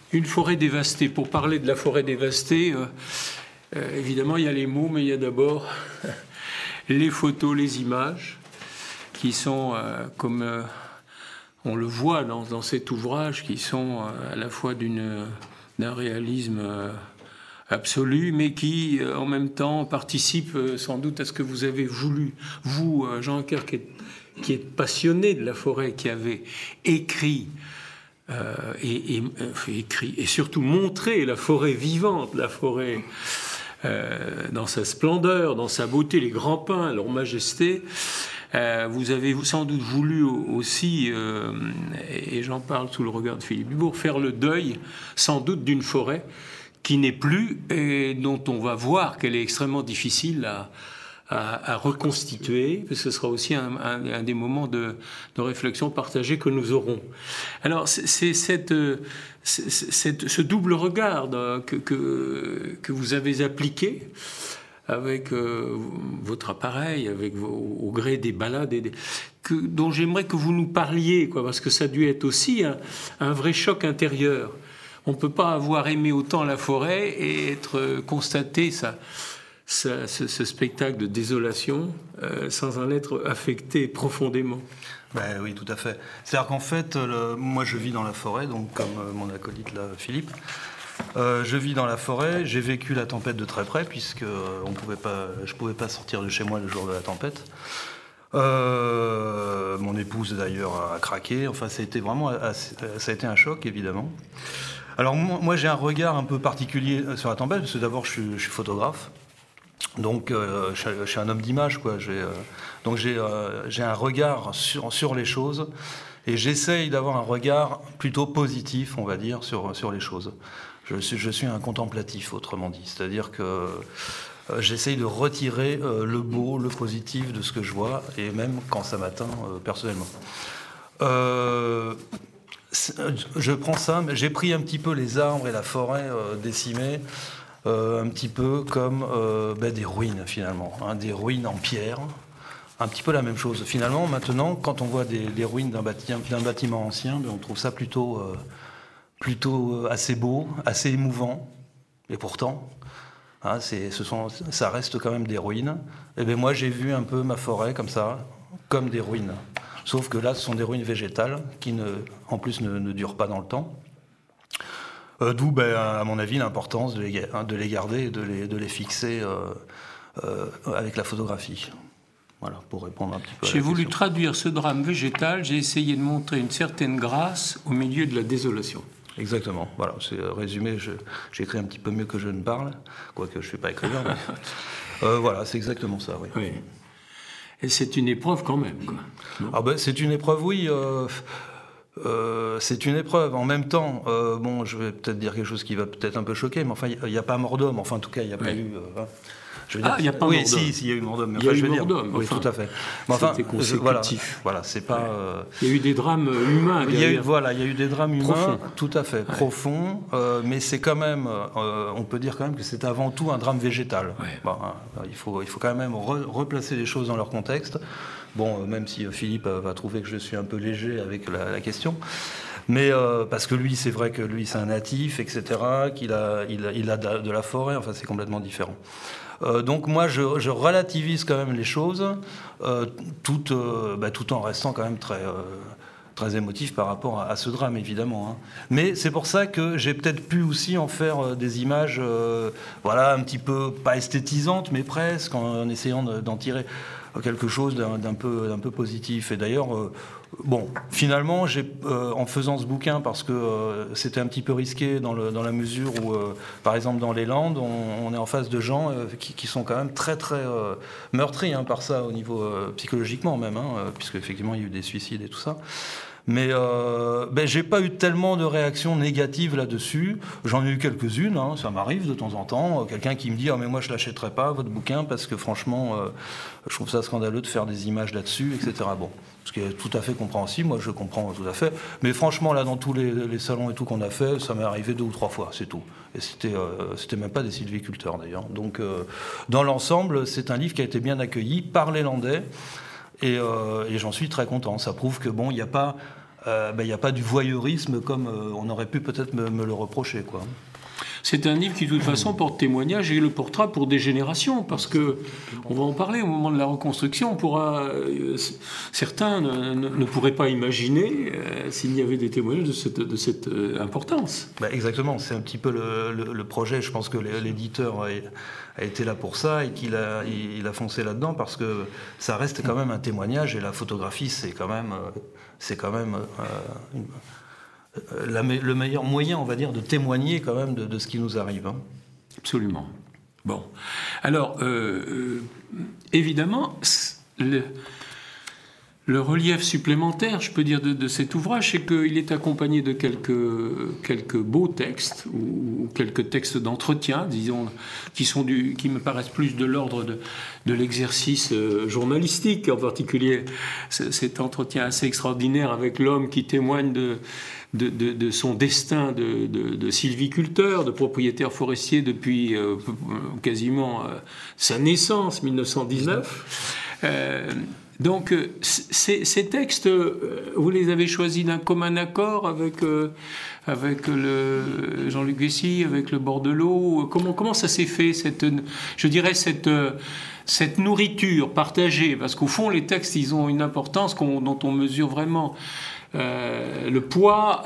Une forêt dévastée. Pour parler de la forêt dévastée, évidemment, il y a les mots, mais il y a d'abord les photos, les images, qui sont, comme on le voit dans cet ouvrage, qui sont à la fois d'un réalisme absolu, mais qui, en même temps, participent sans doute à ce que vous avez voulu, vous, Jean Anker, qui êtes passionné de la forêt, qui avez écrit et surtout montrer la forêt vivante, la forêt dans sa splendeur, dans sa beauté, les grands pins, leur majesté. Vous avez sans doute voulu aussi, et j'en parle sous le regard de Philippe Dubourg, faire le deuil sans doute d'une forêt qui n'est plus et dont on va voir qu'elle est extrêmement difficile à reconstituer, parce que ce sera aussi un des moments de réflexion partagée que nous aurons. Alors, c'est ce double regard que vous avez appliqué avec votre appareil, au gré des balades, dont j'aimerais que vous nous parliez, parce que ça a dû être aussi un vrai choc intérieur. On ne peut pas avoir aimé autant la forêt et constaté ce spectacle de désolation sans en être affecté profondément. Ben oui, tout à fait. C'est-à-dire qu'en fait, moi je vis dans la forêt, donc comme mon acolyte là, Philippe. Je vis dans la forêt, j'ai vécu la tempête de très près, puisque je pouvais pas sortir de chez moi le jour de la tempête. Mon épouse d'ailleurs a craqué, enfin ça a été un choc évidemment. Alors moi j'ai un regard un peu particulier sur la tempête, parce que d'abord je suis photographe. Donc je suis un homme d'image, quoi. Donc j'ai un regard sur les choses, et j'essaye d'avoir un regard plutôt positif, on va dire, sur les choses. Je suis un contemplatif, autrement dit. C'est-à-dire que j'essaye de retirer le beau, le positif de ce que je vois, et même quand ça m'atteint personnellement. Je prends ça, mais j'ai pris un petit peu les arbres et la forêt décimée, un petit peu comme des ruines finalement, des ruines en pierre, un petit peu la même chose. Finalement, maintenant, quand on voit des ruines d'un bâtiment ancien, on trouve ça plutôt assez beau, assez émouvant, et pourtant, ça reste quand même des ruines. Et bien moi, j'ai vu un peu ma forêt comme ça, comme des ruines. Sauf que là, ce sont des ruines végétales qui, en plus, ne durent pas dans le temps. D'où, à mon avis, l'importance de les garder et de les fixer avec la photographie. Voilà, pour répondre un petit peu à la question. J'ai voulu traduire ce drame végétal, j'ai essayé de montrer une certaine grâce au milieu de la désolation. Exactement, voilà, c'est résumé, j'écris un petit peu mieux que je ne parle, quoique je ne suis pas écrivain, mais voilà, c'est exactement ça, oui. Oui. Et c'est une épreuve quand même, quoi. C'est une épreuve, oui. C'est une épreuve. En même temps, je vais peut-être dire quelque chose qui va peut-être un peu choquer, mais enfin, il n'y a pas mort d'homme. Enfin, en tout cas, il n'y a pas eu... il n'y a pas mort d'homme. Si, il y a eu mort d'homme. Il y a eu mort d'homme. Oui, tout à fait. Mais enfin, c'était consécutif. Voilà, c'est pas... Il y a eu des drames humains. Il y a eu des drames humains, profonds. Tout à fait, profonds. Mais c'est quand même... on peut dire quand même que c'est avant tout un drame végétal. Ouais. Il faut quand même replacer les choses dans leur contexte. Bon, même si Philippe va trouver que je suis un peu léger avec la question. Mais parce que lui, c'est vrai que lui, c'est un natif, etc., qu'il a de la forêt, enfin, c'est complètement différent. Donc moi, je relativise quand même les choses, tout en restant quand même très émotif par rapport à ce drame, évidemment. Mais c'est pour ça que j'ai peut-être pu aussi en faire des images, un petit peu, pas esthétisantes, mais presque, en essayant d'en tirer quelque chose d'un peu positif. Et d'ailleurs, finalement, en faisant ce bouquin, parce que c'était un petit peu risqué dans la mesure où, par exemple, dans les Landes, on est en face de gens qui sont quand même très, très meurtris par ça, au niveau psychologiquement même, puisque effectivement, il y a eu des suicides et tout ça. Mais j'ai pas eu tellement de réactions négatives là-dessus. J'en ai eu quelques-unes, ça m'arrive de temps en temps. Quelqu'un qui me dit « Ah, mais moi, je l'achèterai pas, votre bouquin, parce que franchement, je trouve ça scandaleux de faire des images là-dessus, etc. » Bon, ce qui est tout à fait compréhensible, moi, je comprends tout à fait. Mais franchement, là, dans tous les salons et tout qu'on a fait, ça m'est arrivé 2 ou 3 fois, c'est tout. Et c'était même pas des sylviculteurs, d'ailleurs. Donc, dans l'ensemble, c'est un livre qui a été bien accueilli par les Landais. Et j'en suis très content. Ça prouve que il n'y a pas il n'y a pas du voyeurisme comme on aurait pu peut-être me le reprocher, quoi. C'est un livre qui, de toute façon, porte témoignage et le portera pour des générations, parce que, on va en parler au moment de la reconstruction, certains ne pourraient pas imaginer s'il y avait des témoignages de cette importance. Exactement, c'est un petit peu le projet. Je pense que l'éditeur a été là pour ça et qu'il a foncé là-dedans, parce que ça reste quand même un témoignage, et la photographie, c'est quand même le meilleur moyen, on va dire, de témoigner quand même de ce qui nous arrive. Hein. Absolument. Bon. Alors, évidemment, le relief supplémentaire, je peux dire, de cet ouvrage, c'est qu'il est accompagné de quelques beaux textes, ou quelques textes d'entretien, disons, qui me paraissent plus de l'ordre de l'exercice journalistique, en particulier cet entretien assez extraordinaire avec l'homme qui témoigne de son destin de sylviculteur, de propriétaire forestier depuis quasiment sa naissance, 1919. Donc, ces textes, vous les avez choisis d'un commun accord avec Jean-Luc Vessy, avec le Bordelot. Comment ça s'est fait, cette nourriture partagée? Parce qu'au fond, les textes, ils ont une importance dont on mesure vraiment le poids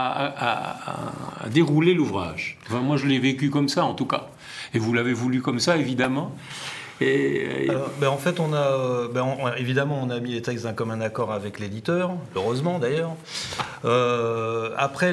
à dérouler l'ouvrage. Enfin, moi, je l'ai vécu comme ça, en tout cas. Et vous l'avez voulu comme ça, évidemment. En fait, évidemment, on a mis les textes d'un commun accord avec l'éditeur, heureusement d'ailleurs. Après,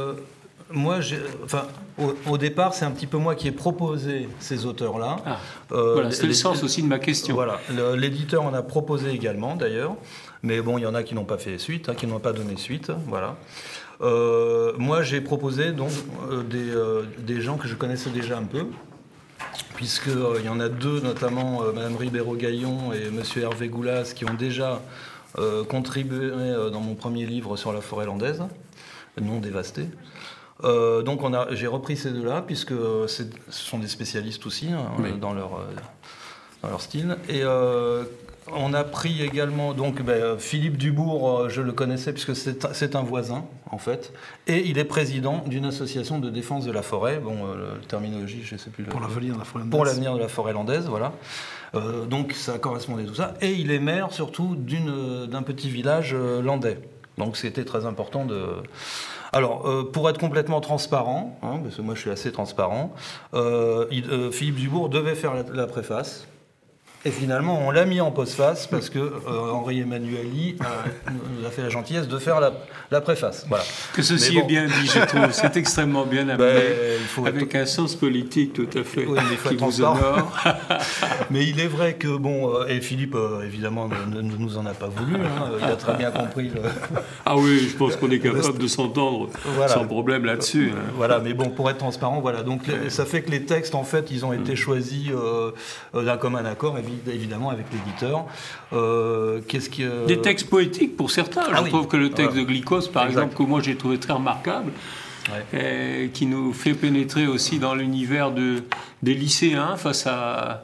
au départ, c'est un petit peu moi qui ai proposé ces auteurs-là. Voilà, c'est le sens aussi de ma question. Voilà, l'éditeur en a proposé également d'ailleurs, mais bon, il y en a qui n'ont pas fait suite, qui n'ont pas donné suite, voilà. Moi, j'ai proposé donc des gens que je connaissais déjà un peu, puisqu'il y en a deux, notamment Mme Ribéro-Gaillon et M. Hervé Goulas, qui ont déjà contribué dans mon premier livre sur la forêt landaise, non dévastée. Donc j'ai repris ces deux-là, puisque ce sont des spécialistes aussi, oui, dans leur style. Et on a pris également Philippe Dubourg, je le connaissais puisque c'est un voisin en fait, et il est président d'une association de défense de la forêt. La terminologie, je ne sais plus. Pour l'avenir de la forêt landaise. Pour l'avenir de la forêt landaise, voilà. Donc ça correspondait tout ça. Et il est maire surtout d'un petit village landais. Donc c'était très important de. Alors, pour être complètement transparent, parce que moi je suis assez transparent, Philippe Dubourg devait faire la préface. Et finalement, on l'a mis en postface parce que Henri Emmanuelli nous a fait la gentillesse de faire la préface. Voilà. Que ceci est bien dit, je trouve. C'est extrêmement bien amené, avec un sens politique tout à fait qui vous honore. Mais il est vrai que, et Philippe, évidemment, ne nous en a pas voulu. Il a très bien compris. Ah oui, je pense qu'on est capable de s'entendre sans problème là-dessus. Voilà, mais pour être transparent, voilà. Donc, ça fait que les textes, en fait, ils ont été choisis d'un commun accord, évidemment, avec l'éditeur. Des textes poétiques pour certains. Je trouve que le texte de Glycos, par exemple, que moi j'ai trouvé très remarquable, qui nous fait pénétrer aussi dans l'univers des lycéens face à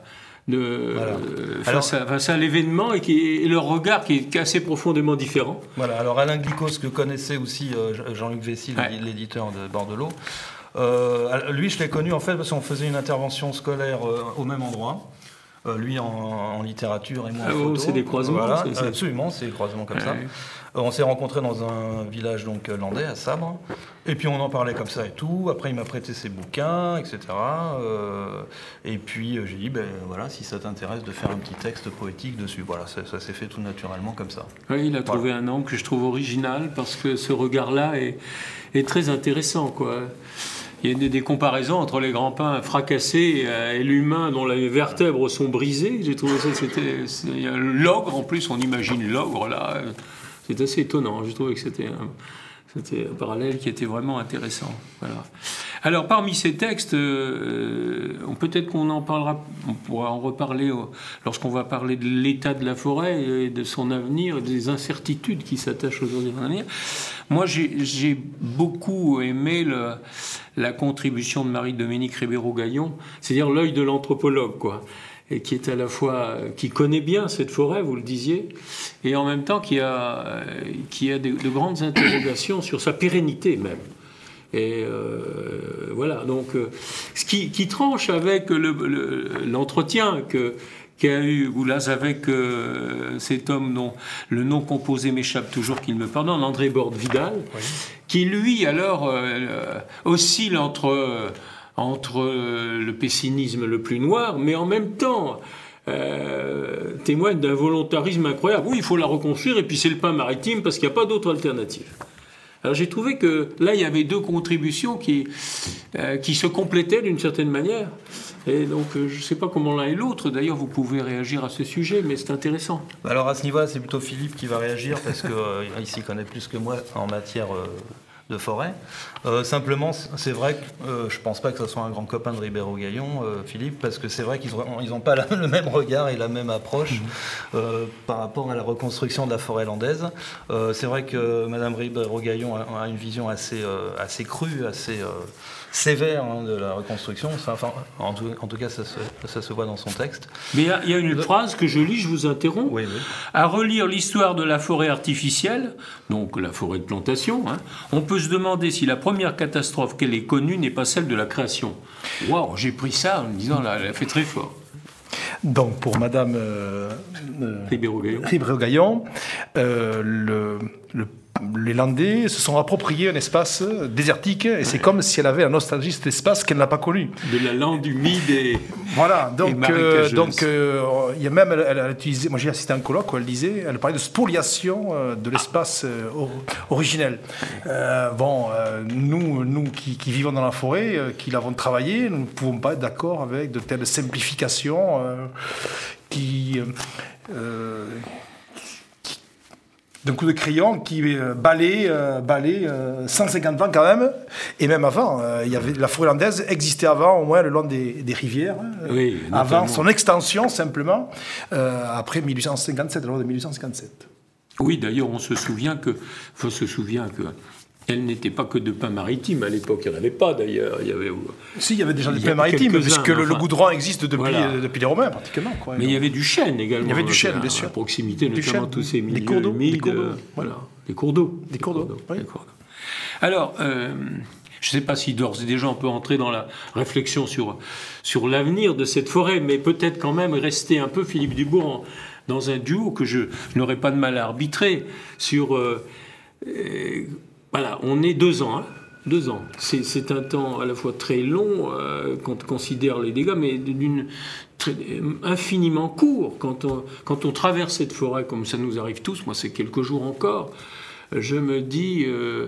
l'événement et leur regard qui est assez profondément différent. Voilà, alors Alain Glycos, que connaissait aussi Jean-Luc Vessy, l'éditeur de Bordelot, lui je l'ai connu en fait parce qu'on faisait une intervention scolaire au même endroit. Lui en littérature et moi en photo. C'est des croisements. Voilà, absolument, c'est des croisements comme ça. On s'est rencontrés dans un village landais, à Sabre, et puis on en parlait comme ça et tout. Après, il m'a prêté ses bouquins, etc. Et puis j'ai dit, si ça t'intéresse de faire un petit texte poétique dessus. Voilà, ça s'est fait tout naturellement comme ça. Oui, il a trouvé un angle que je trouve original, parce que ce regard-là est très intéressant, quoi. Il y a des comparaisons entre les grands pins fracassés et l'humain dont les vertèbres sont brisées. J'ai trouvé ça, l'ogre, en plus, on imagine l'ogre, là. C'est assez étonnant. J'ai trouvé que c'était un parallèle qui était vraiment intéressant. Voilà. Alors, parmi ces textes, peut-être qu'on en parlera, on pourra en reparler lorsqu'on va parler de l'état de la forêt et de son avenir, des incertitudes qui s'attachent aujourd'hui à l'avenir. Moi, j'ai beaucoup aimé la contribution de Marie-Dominique Ribéro-Gaillon, c'est-à-dire l'œil de l'anthropologue, quoi. et qui est à la fois qui connaît bien cette forêt, vous le disiez, et en même temps qui a de grandes interrogations sur sa pérennité même. Et voilà, donc ce qui tranche avec l'entretien qu'a eu Goulas avec cet homme dont le nom composé m'échappe toujours, qu'il me pardonne, André Borde-Vidal, oui. Qui lui alors oscille entre le pessimisme le plus noir, mais en même temps témoigne d'un volontarisme incroyable. Oui, il faut la reconstruire, et puis c'est le pain maritime, parce qu'il n'y a pas d'autre alternative. Alors j'ai trouvé que là, il y avait deux contributions qui se complétaient d'une certaine manière. Et donc, je ne sais pas comment l'un et l'autre, d'ailleurs, vous pouvez réagir à ce sujet, mais c'est intéressant. Alors à ce niveau-là, c'est plutôt Philippe qui va réagir, parce qu'il s'y connaît plus que moi en matière de forêt. Simplement, c'est vrai que je ne pense pas que ce soit un grand copain de Ribéreau-Gaillon, Philippe, parce que c'est vrai qu'ils n'ont pas le même regard et la même approche par rapport à la reconstruction de la forêt landaise. C'est vrai que Mme Ribéreau-Gaillon a une vision assez crue, assez sévère de la reconstruction. Enfin, en tout cas, ça se voit dans son texte. Mais il y a une phrase que je lis, je vous interromps. Oui. À relire l'histoire de la forêt artificielle, donc la forêt de plantation, on peut se demander si la première catastrophe qu'elle ait connue n'est pas celle de la création. Waouh, j'ai pris ça en me disant, là, elle a fait très fort. Donc, pour Madame Ribéreau-Gaillon, les Landais se sont appropriés un espace désertique, et c'est comme si elle avait la nostalgie de cet espace qu'elle n'a pas connu. De la lande humide et voilà, donc il y a même, elle a utilisé, moi j'ai assisté à un colloque où elle parlait de spoliation de l'espace originel. Nous qui vivons dans la forêt, qui l'avons travaillé, nous ne pouvons pas être d'accord avec de telles simplifications d'un coup de crayon qui balaye 150 ans quand même, et même avant, la forêt landaise existait avant, au moins le long des rivières, oui, avant son extension simplement, après 1857, la loi de 1857. Oui, d'ailleurs, on se souvient que elle n'était pas que de pain maritime à l'époque, il n'y en avait pas d'ailleurs. Il y avait déjà des pains maritimes, puisque le goudron existe depuis les Romains pratiquement. Mais il y avait du chêne également. Il y avait du chêne, bien sûr. À proximité, notamment tous ces milieux humides. Des cours d'eau. Des cours d'eau. Alors, je ne sais pas si d'ores et déjà on peut entrer dans la réflexion sur l'avenir de cette forêt, mais peut-être quand même rester un peu, Philippe Dubourg, dans un duo que je n'aurais pas de mal à arbitrer sur... Voilà, on est 2 ans. 2 ans. C'est un temps à la fois très long quand on considère les dégâts, mais infiniment court. Quand on traverse cette forêt, comme ça nous arrive tous, moi c'est quelques jours encore, je me dis,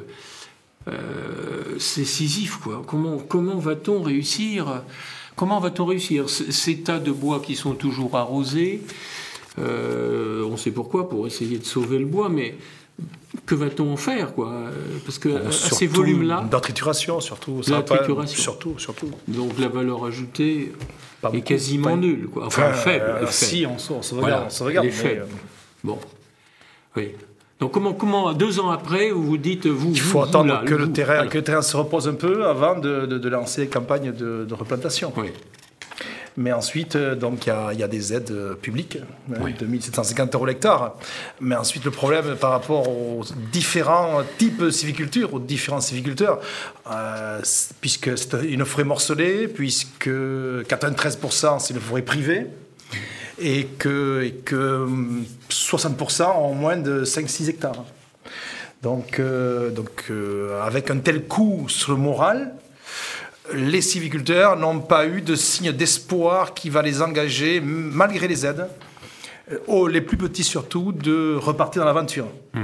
c'est Sisyphe, quoi. Comment va-t-on réussir ces tas de bois qui sont toujours arrosés, on sait pourquoi, pour essayer de sauver le bois, mais... Que va-t-on en faire, quoi ? Parce que à ces volumes-là... De la trituration, surtout. Surtout. Donc la valeur ajoutée est quasiment nulle, quoi. Enfin, faible. Si, on se regarde. Les faits. Bon. Oui. Donc comment 2 ans après, vous dites... Il faut attendre que le terrain se repose un peu avant de lancer les campagnes de replantation. Oui. Mais ensuite, donc il y a des aides publiques, de 1750 € l'hectare. Mais ensuite, le problème par rapport aux différents types de sylviculture, aux différents sylviculteurs, puisque c'est une forêt morcelée, puisque 93% c'est une forêt privée, et que 60% ont moins de 5-6 hectares. Donc, avec un tel coût sur le moral, les sylviculteurs n'ont pas eu de signe d'espoir qui va les engager, malgré les aides, les plus petits surtout, de repartir dans l'aventure.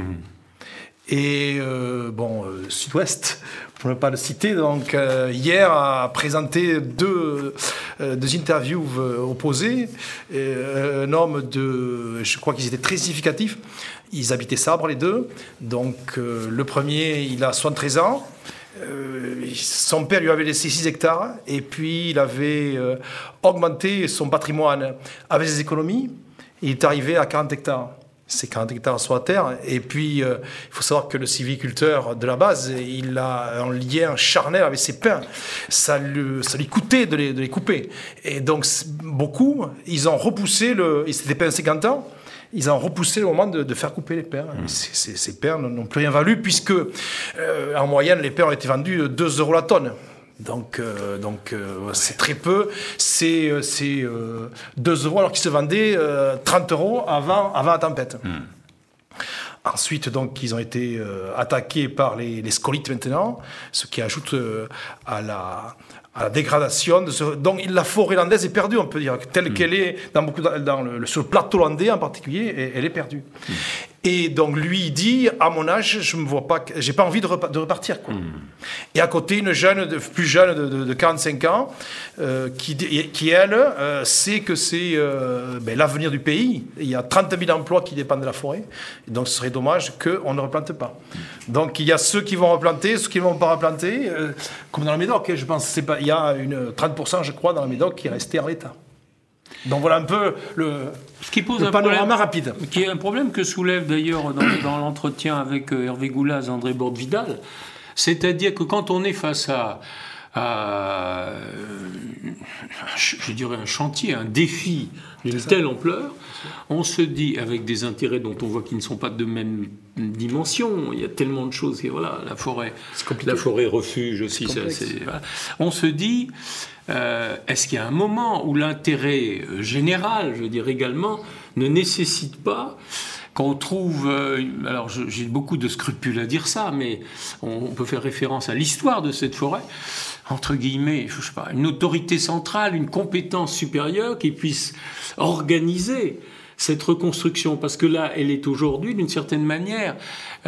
Et Sud-Ouest, pour ne pas le citer, donc hier a présenté deux interviews opposées. Un homme je crois qu'ils étaient très significatifs. Ils habitaient Sabre, les deux. Donc le premier, il a 73 ans. Son père lui avait laissé 6 hectares et puis il avait augmenté son patrimoine avec ses économies. Il est arrivé à 40 hectares. C'est 40 hectares sur la terre. Et puis, il faut savoir que le sylviculteur de la base, il a un lien charnel avec ses pins. Ça lui coûtait de les couper. Et donc, beaucoup, ils ont repoussé c'était des pins 50 ans. Ils ont repoussé le moment de faire couper les pins. Ces pins n'ont plus rien valu puisque, en moyenne, les pins ont été vendus 2 € la tonne. Donc c'est très peu. C'est 2 € alors qu'ils se vendaient 30 € avant la tempête. Ensuite, donc, ils ont été attaqués par les scolites maintenant, ce qui ajoute à la dégradation. Donc, la forêt landaise est perdue, on peut dire, telle qu'elle est sur le plateau landais en particulier, elle est perdue. Et donc, lui, il dit, à mon âge, je me vois pas, j'ai pas envie de repartir, quoi. Et à côté, une plus jeune de 45 ans, qui elle, sait que c'est l'avenir du pays. Il y a 30 000 emplois qui dépendent de la forêt. Et donc, ce serait dommage qu'on ne replante pas. Donc, il y a ceux qui vont replanter, ceux qui ne vont pas replanter, comme dans le Médoc, je pense. Il y a 30%, je crois, dans le Médoc qui est resté en l'état. Donc voilà un peu ce qui pose le un panorama problème, rapide. Qui est un problème que soulève d'ailleurs dans l'entretien avec Hervé Goulaz, André Borde-Vidal. C'est-à-dire que quand on est face à je dirais un chantier, un défi d'une telle ampleur, on se dit, avec des intérêts dont on voit qu'ils ne sont pas de même dimension, il y a tellement de choses, et voilà, la forêt refuge aussi, voilà. On se dit, est-ce qu'il y a un moment où l'intérêt général, je veux dire également, ne nécessite pas qu'on trouve, alors j'ai beaucoup de scrupules à dire ça, mais on peut faire référence à l'histoire de cette forêt, entre guillemets, je sais pas, une autorité centrale, une compétence supérieure qui puisse organiser cette reconstruction, parce que là, elle est aujourd'hui, d'une certaine manière,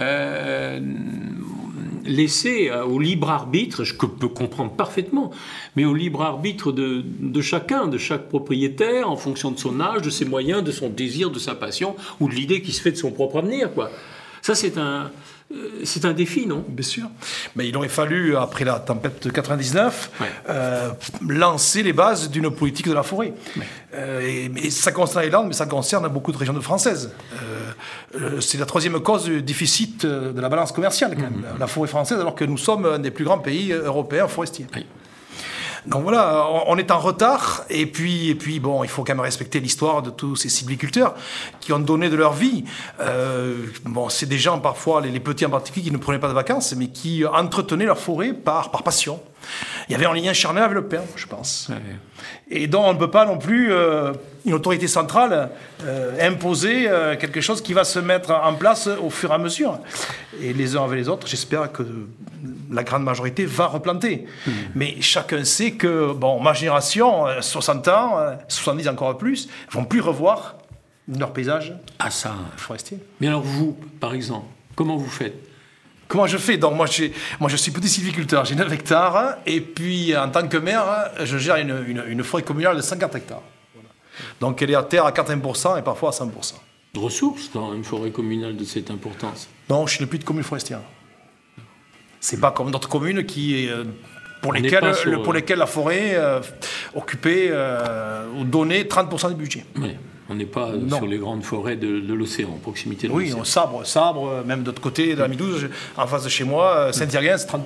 laissée au libre arbitre, je peux comprendre parfaitement, mais au libre arbitre de chacun, de chaque propriétaire, en fonction de son âge, de ses moyens, de son désir, de sa passion, ou de l'idée qui se fait de son propre avenir, quoi. Ça, c'est un défi, non ? Bien sûr. Mais il aurait fallu, après la tempête de 99, lancer les bases d'une politique de la forêt. Et ça concerne les Landes, mais ça concerne beaucoup de régions de françaises. C'est la troisième cause du déficit de la balance commerciale, quand même, la forêt française, alors que nous sommes un des plus grands pays européens forestiers. Oui. Donc voilà, on est en retard, et puis bon, il faut quand même respecter l'histoire de tous ces sylviculteurs qui ont donné de leur vie. C'est des gens, parfois, les petits en particulier, qui ne prenaient pas de vacances, mais qui entretenaient leur forêt par passion. Il y avait un lien charnel avec le pin, je pense. Ouais. Et donc on ne peut pas non plus, une autorité centrale, imposer quelque chose qui va se mettre en place au fur et à mesure. Et les uns avec les autres, j'espère que la grande majorité va replanter. Mais chacun sait que, ma génération, 60 ans, 70 encore plus, ne vont plus revoir leur paysage forestier. Mais alors vous, par exemple, comment vous faites ? Comment je fais ? Donc moi je suis petit sylviculteur, j'ai 9 hectares, et puis en tant que maire, je gère une forêt communale de 50 hectares. Voilà. Donc elle est à terre à 80% et parfois à 100%. Ressources dans une forêt communale de cette importance ? Non, je suis une petite commune forestière. C'est pas comme d'autres communes pour lesquelles la forêt occupait ou donnait 30% du budget. Oui. On n'est pas sur les grandes forêts de l'océan, en proximité de l'océan. Oui, Sabre, même d'autre côté de la Midouze, en face de chez moi, Saint-Thierry, c'est 30%.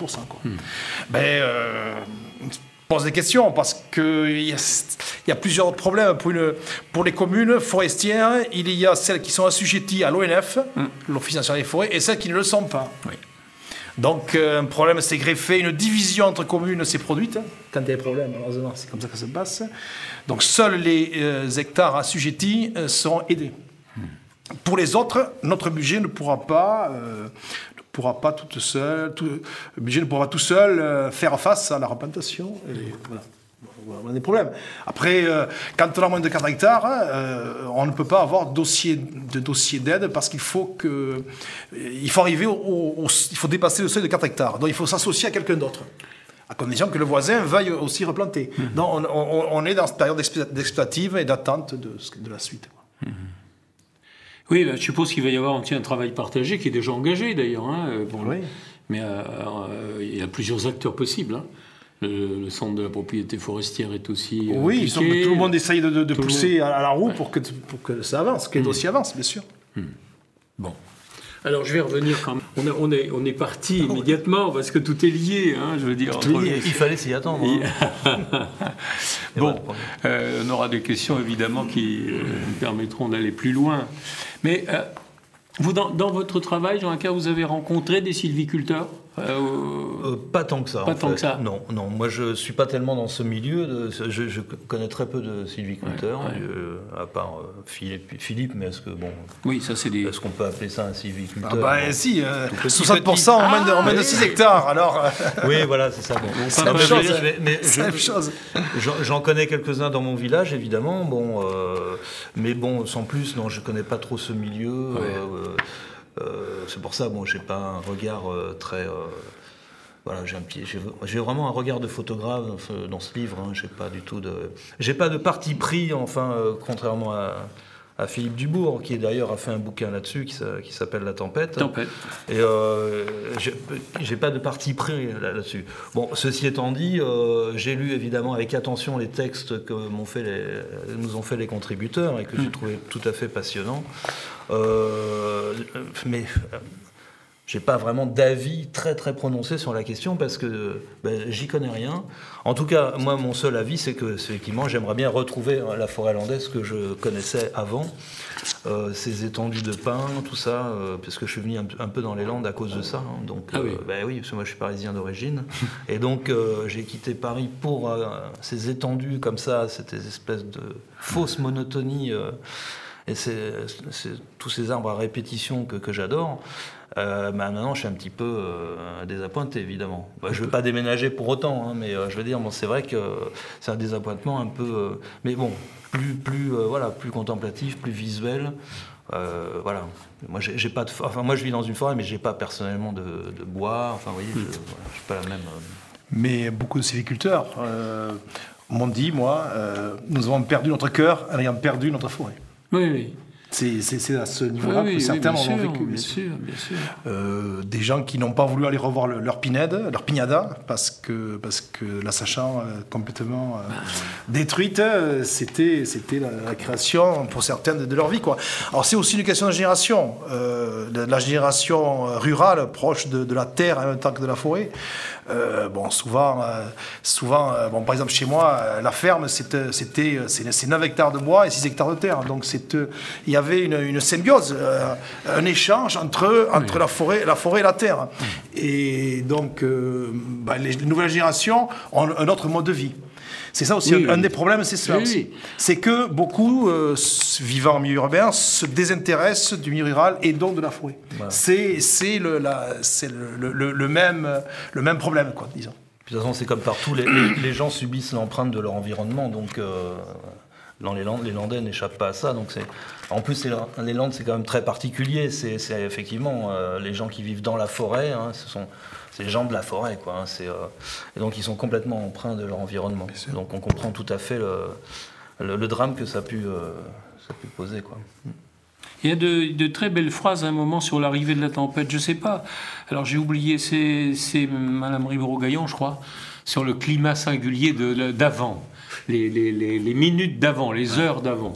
Pose des questions, parce qu'il y a plusieurs problèmes. Pour les communes forestières, il y a celles qui sont assujetties à l'ONF, l'Office national des forêts, et celles qui ne le sont pas. Oui. Donc, un problème s'est greffé, une division entre communes s'est produite. Quand il y a des problèmes, malheureusement, c'est comme ça que ça se passe. Donc, seuls les hectares assujettis seront aidés. Pour les autres, notre budget ne pourra pas tout seul faire face à la replantation. Et voilà. On a des problèmes. Après, quand on a moins de 4 hectares, on ne peut pas avoir de dossier d'aide parce qu'il faut arriver il faut dépasser le seuil de 4 hectares. Donc il faut s'associer à quelqu'un d'autre, à condition que le voisin veuille aussi replanter. Donc on est dans cette période d'exploitative et d'attente de la suite. Oui, je suppose qu'il va y avoir un travail partagé qui est déjà engagé d'ailleurs. Oui. Mais il y a plusieurs acteurs possibles. Le centre de la propriété forestière est aussi impliqué. Tout le monde essaye de pousser à la roue pour que ça avance, que les dossiers avancent, bien sûr. Bon. Alors je vais revenir quand même. On est parti immédiatement parce que tout est lié, hein, je veux dire. Il fallait s'y attendre. Hein. Bon, on aura des questions évidemment qui nous permettront d'aller plus loin. Mais vous, dans votre travail, Jean-Claude, vous avez rencontré des sylviculteurs Pas tant que ça. Pas tant que ça. Non. Moi, je suis pas tellement dans ce milieu. Je connais très peu de sylviculteurs, à part Philippe. Mais est-ce que oui, ça c'est des. Est-ce qu'on peut appeler ça un sylviculteur? Si, 60% en moins de 6 hectares. Alors. Oui, voilà, c'est ça. C'est la même chose. J'en connais quelques-uns dans mon village, évidemment. Mais sans plus. Non, je connais pas trop ce milieu. C'est pour ça, j'ai pas un regard très. Voilà, j'ai vraiment un regard de photographe dans ce livre. Hein, j'ai pas de parti pris, contrairement à Philippe Dubourg, qui d'ailleurs a fait un bouquin là-dessus qui s'appelle La Tempête. Et j'ai pas de parti pris là-dessus. Bon, ceci étant dit, j'ai lu évidemment avec attention les textes que nous ont fait les contributeurs et que j'ai trouvé tout à fait passionnants. Mais j'ai pas vraiment d'avis très très prononcé sur la question parce que j'y connais rien. En tout cas, moi, mon seul avis, c'est que effectivement, j'aimerais bien retrouver la forêt landaise que je connaissais avant, ces étendues de pins, tout ça, parce que je suis venu un peu dans les Landes à cause de ça. Hein, donc, oui, parce que moi, je suis parisien d'origine, et donc j'ai quitté Paris pour ces étendues comme ça, cette espèce de fausse monotonie. Et c'est tous ces arbres à répétition que j'adore. Maintenant, je suis un petit peu désappointé, évidemment. Je ne veux pas déménager pour autant, hein, mais je veux dire, c'est vrai que c'est un désappointement un peu... mais bon, plus contemplatif, plus visuel. Voilà. Moi, moi, je vis dans une forêt, mais je n'ai pas personnellement de bois. Enfin, vous voyez, je n'ai pas la même... Mais beaucoup de sylviculteurs m'ont dit, moi, nous avons perdu notre cœur en ayant perdu notre forêt. Oui. C'est à ce niveau-là que certains l'ont vécu. Bien sûr. Des gens qui n'ont pas voulu aller revoir leur pignada, parce que la sachant complètement détruite, c'était la création pour certains de leur vie, quoi. Alors c'est aussi une question de génération, la génération rurale proche de la terre en même temps que de la forêt. Souvent, par exemple chez moi, la ferme c'est 9 hectares de bois et 6 hectares de terre. Donc il y avait une symbiose, un échange entre la forêt et la terre. Et donc les nouvelles générations ont un autre mode de vie. C'est ça aussi, un des problèmes, c'est cela aussi. C'est que beaucoup, vivant en milieu urbain, se désintéressent du milieu rural et donc de la forêt. Voilà. C'est le même problème, quoi, disons. De toute façon, c'est comme partout, les gens subissent l'empreinte de leur environnement, donc dans les Landes, les Landais n'échappent pas à ça. Donc en plus, les Landes, c'est quand même très particulier. C'est effectivement les gens qui vivent dans la forêt, hein, c'est les gens de la forêt, quoi. Hein, et donc ils sont complètement empreints de leur environnement. Donc on comprend tout à fait le drame que ça a pu poser, quoi. Il y a de très belles phrases à un moment sur l'arrivée de la tempête. Je sais pas. Alors j'ai oublié, c'est Madame Ribot-Gaillon, je crois, sur le climat singulier d'avant, les minutes d'avant, les heures d'avant.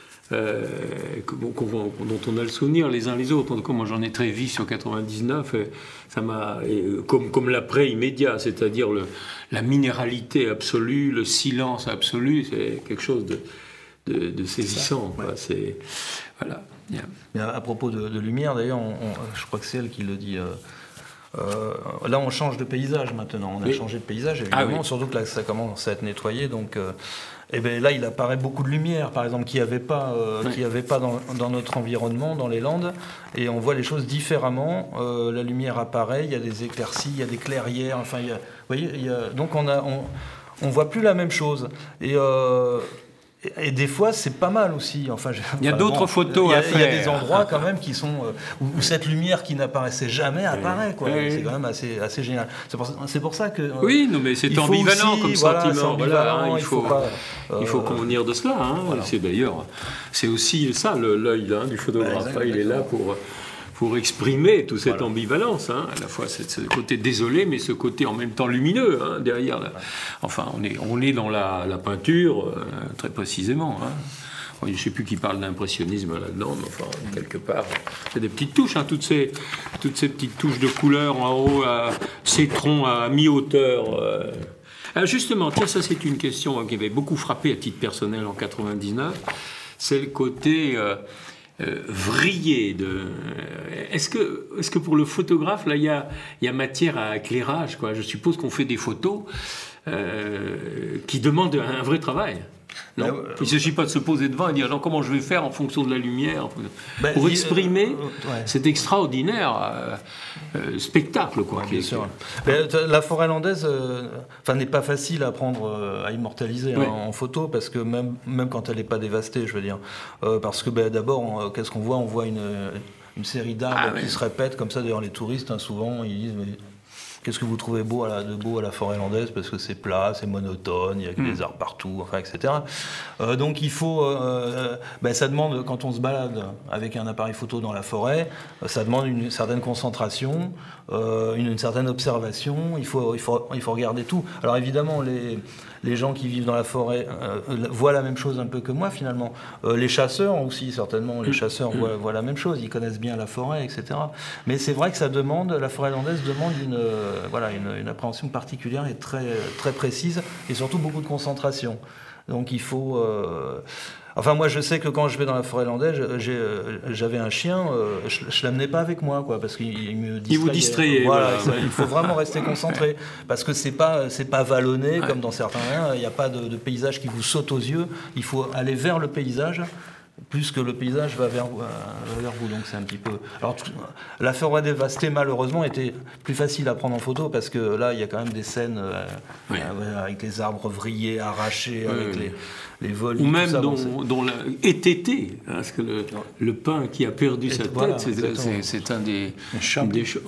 Dont on a le souvenir les uns les autres. En tout cas, moi j'en ai très vif sur 99. Ça m'a comme l'après immédiat, c'est-à-dire la minéralité absolue, le silence absolu. C'est quelque chose de saisissant. Quoi. C'est voilà. Yeah. Mais à propos de lumière, d'ailleurs, je crois que c'est elle qui le dit. Là, on change de paysage maintenant. On a changé de paysage, évidemment, surtout que là, ça commence à être nettoyé. Donc, là, il apparaît beaucoup de lumière, par exemple, qu'il n'y avait pas, dans notre environnement, dans les Landes. Et on voit les choses différemment. La lumière apparaît, il y a des éclaircies, il y a des clairières. Enfin, vous voyez, donc on voit plus la même chose. Et des fois, c'est pas mal aussi. Il y a d'autres photos à faire. Il y a des endroits quand même qui sont où cette lumière qui n'apparaissait jamais apparaît. Quoi. C'est quand même assez génial. C'est pour ça que. Oui, non, mais c'est ambivalent aussi, comme sentiment. Voilà, il faut convenir de cela. Hein. Voilà. C'est aussi ça l'œil du photographe. Il est là pour exprimer toute cette ambivalence, hein. À la fois ce côté désolé, mais ce côté en même temps lumineux, hein, derrière. Enfin, on est dans la peinture, très précisément. Hein. je ne sais plus qui parle d'impressionnisme là-dedans, mais enfin, quelque part, c'est des petites touches, toutes ces petites touches de couleur en haut, ces troncs à mi-hauteur. Justement, tiens, ça c'est une question qui avait beaucoup frappé à titre personnel en 99, c'est le côté vrillé de... Est-ce que pour le photographe, là, il y a matière à éclairage, quoi. Je suppose qu'on fait des photos qui demandent un vrai travail. Non, il ne s'agit pas de se poser devant et dire alors, comment je vais faire en fonction de la lumière pour exprimer cet extraordinaire spectacle, quoi. Bien sûr. La forêt landaise n'est pas facile à prendre, à immortaliser en photo, parce que même quand elle n'est pas dévastée, je veux dire. Parce que d'abord, qu'est-ce qu'on voit ? On voit une série d'arbres qui se répètent comme ça. D'ailleurs, les touristes, souvent, ils disent... Qu'est-ce que vous trouvez de beau à la forêt landaise ? Parce que c'est plat, c'est monotone, il y a des arbres partout, etc. Donc il faut... ça demande, quand on se balade avec un appareil photo dans la forêt, ça demande une certaine concentration, une certaine observation, il faut regarder tout. Alors évidemment, les gens qui vivent dans la forêt voient la même chose un peu que moi, finalement. Les chasseurs aussi, certainement, les chasseurs voient la même chose, ils connaissent bien la forêt, etc. Mais c'est vrai que la forêt landaise demande une appréhension particulière et très, très précise, et surtout beaucoup de concentration. Donc il faut... moi, je sais que quand je vais dans la forêt landaise, j'avais un chien, je l'amenais pas avec moi, quoi, parce qu'il me distrayait. Il vous distrayait. Voilà. Il faut vraiment rester concentré, parce que c'est pas vallonné comme dans certains. Il n'y a pas de paysage qui vous saute aux yeux. Il faut aller vers le paysage, plus que le paysage va vers vous. Donc c'est un petit peu... Alors, la forêt dévastée, malheureusement, était plus facile à prendre en photo, parce que là, il y a quand même des scènes avec les arbres vrillés, arrachés, avec les vols. Ou même dont étété, parce que le pin qui a perdu sa tête, c'est un des choses.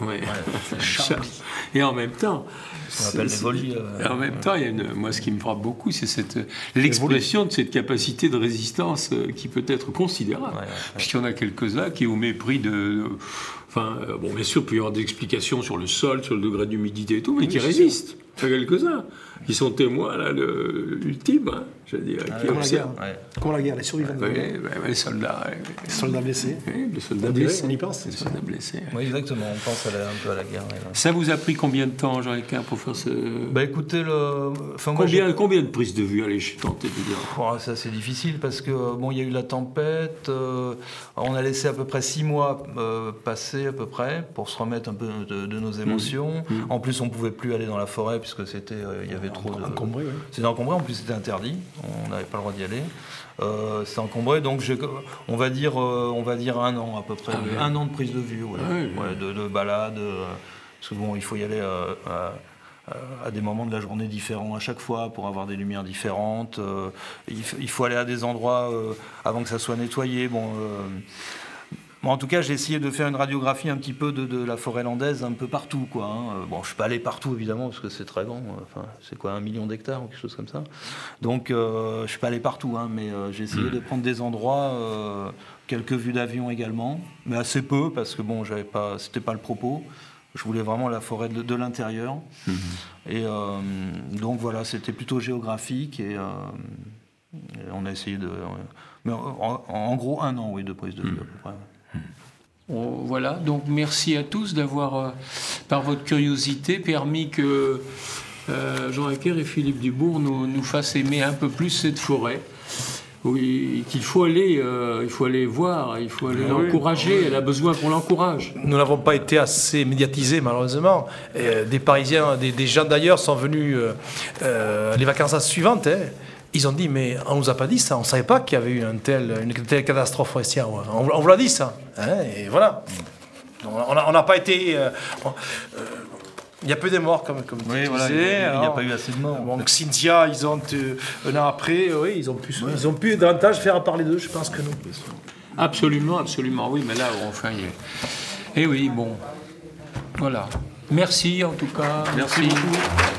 Et en même temps... On appelle les volis. En même temps, moi, ce qui me frappe beaucoup, c'est l'expression de cette capacité de résistance qui peut être considérable. Puisqu'il y en a quelques-uns qui, au mépris de... bien sûr, il peut y avoir des explications sur le sol, sur le degré d'humidité et tout, mais qui résistent. Il y a quelques-uns qui sont témoins, là, ultime, je veux dire, qui observent. Comme la guerre, les survivants de la guerre. Les soldats. Les soldats blessés. Oui, les soldats blessés. On y pense. Les soldats blessés. Oui, exactement. On pense un peu à la guerre. Ça vous a pris combien de temps, Jean Équin, pour faire ce... Écoutez, combien de prises de vue, allez, je suis tenté de dire. Ça, c'est difficile, parce que, il y a eu la tempête. On a laissé à peu près 6 mois passer, à peu près, pour se remettre un peu de nos émotions. En plus, on ne pouvait plus aller dans la forêt, puisque il y avait trop de... Encombré, oui. C'était encombré, en plus c'était interdit, on n'avait pas le droit d'y aller. C'est encombré, donc on va dire 1 an à peu près, 1 an de prise de vue, de balade, parce que il faut y aller à des moments de la journée différents à chaque fois pour avoir des lumières différentes. Il faut aller à des endroits avant que ça soit nettoyé. En tout cas, j'ai essayé de faire une radiographie un petit peu de la forêt landaise un peu partout, quoi. Je ne suis pas allé partout, évidemment, parce que c'est très grand. C'est quoi, 1 million d'hectares ou quelque chose comme ça. Donc, je ne suis pas allé partout, mais j'ai essayé de prendre des endroits, quelques vues d'avion également, mais assez peu, parce que c'était pas le propos. Je voulais vraiment la forêt de l'intérieur. Et donc, voilà, c'était plutôt géographique, et on a essayé de... mais en gros, 1 an, de prise de vue, à peu près. Voilà, donc merci à tous d'avoir, par votre curiosité, permis que Jean Ecker et Philippe Dubourg nous fassent aimer un peu plus cette forêt. Oui, qu'il faut aller voir, il faut aller l'encourager, elle a besoin qu'on l'encourage. Nous n'avons pas été assez médiatisés, malheureusement. Des Parisiens, des gens d'ailleurs sont venus les vacances suivantes. Ils ont dit, mais on ne nous a pas dit ça, on ne savait pas qu'il y avait eu une telle catastrophe forestière. On vous l'a dit, ça. Et voilà. On n'a pas été... il y a peu de morts, comme tu disais. Il n'y a pas eu assez de morts. Donc Cynthia, ils ont, un an après, ils ont pu davantage faire parler d'eux, je pense, que nous. Absolument, oui, mais là, enfin... Et oui, voilà. Merci, en tout cas. Merci beaucoup.